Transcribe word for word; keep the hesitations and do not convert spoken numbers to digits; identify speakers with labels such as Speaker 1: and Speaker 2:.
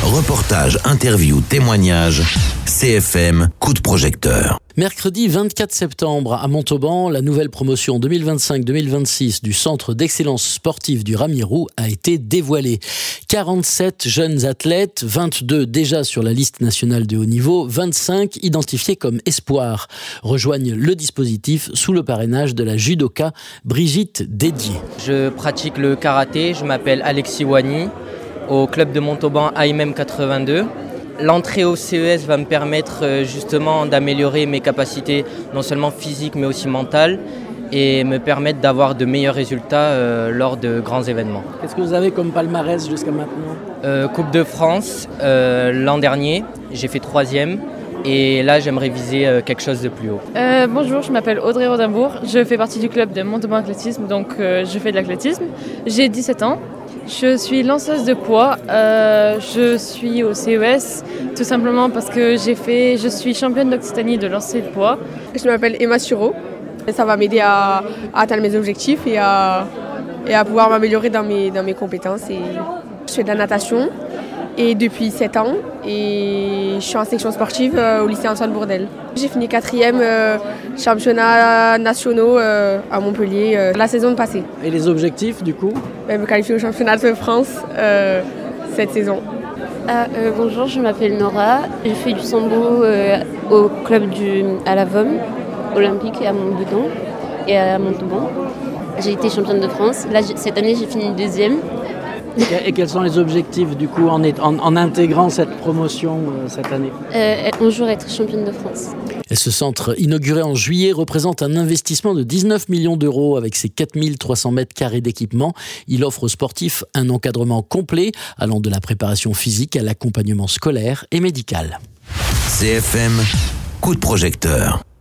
Speaker 1: Reportages, interviews, témoignages. C F M, coup de projecteur.
Speaker 2: Mercredi vingt-quatre septembre, à Montauban, la nouvelle promotion deux mille vingt-cinq deux mille vingt-six du Centre d'excellence sportive du Ramirou a été dévoilée. quarante-sept jeunes athlètes, vingt-deux déjà sur la liste nationale de haut niveau, vingt-cinq identifiés comme espoirs, rejoignent le dispositif sous le parrainage de la judoka Brigitte Dédier.
Speaker 3: Je pratique le karaté, je m'appelle Alexis Wani, au club de Montauban A M M quatre-vingt-deux. L'entrée au C E S va me permettre justement d'améliorer mes capacités non seulement physiques mais aussi mentales et me permettre d'avoir de meilleurs résultats euh, lors de grands événements.
Speaker 2: Qu'est-ce que vous avez comme palmarès jusqu'à maintenant ?
Speaker 3: euh, Coupe de France, euh, l'an dernier, j'ai fait troisième et là j'aimerais viser euh, quelque chose de plus haut.
Speaker 4: Euh, bonjour, je m'appelle Audrey Rodimbourg, je fais partie du club de Montauban Athlétisme, donc euh, je fais de l'athlétisme. J'ai dix-sept ans. Je suis lanceuse de poids, euh, je suis au C E S tout simplement parce que j'ai fait, je suis championne d'Occitanie de lancer de poids.
Speaker 5: Je m'appelle Emma Sureau, ça va m'aider à, à atteindre mes objectifs et à, et à pouvoir m'améliorer dans mes, dans mes compétences. Et je fais de la natation et depuis sept ans et je suis en section sportive euh, au lycée Antoine Bourdelle. J'ai fini quatrième euh, championnat nationaux euh, à Montpellier euh, la saison passée.
Speaker 2: Et les objectifs du coup ?
Speaker 5: Me qualifier au championnat de France euh, cette saison.
Speaker 6: Ah, euh, bonjour, je m'appelle Nora, je fais du sambo euh, au club du, à la V O M olympique et à Montbedon et à Montauban. J'ai été championne de France. Là, cette année, j'ai fini deuxième.
Speaker 2: Et quels sont les objectifs du coup en, en, en intégrant cette promotion euh, cette année ?
Speaker 6: euh, Un jour être championne de France.
Speaker 2: Et ce centre, inauguré en juillet, représente un investissement de dix-neuf millions d'euros avec ses quatre mille trois cents mètres carrés d'équipement. Il offre aux sportifs un encadrement complet allant de la préparation physique à l'accompagnement scolaire et médical.
Speaker 1: C F M, coup de projecteur.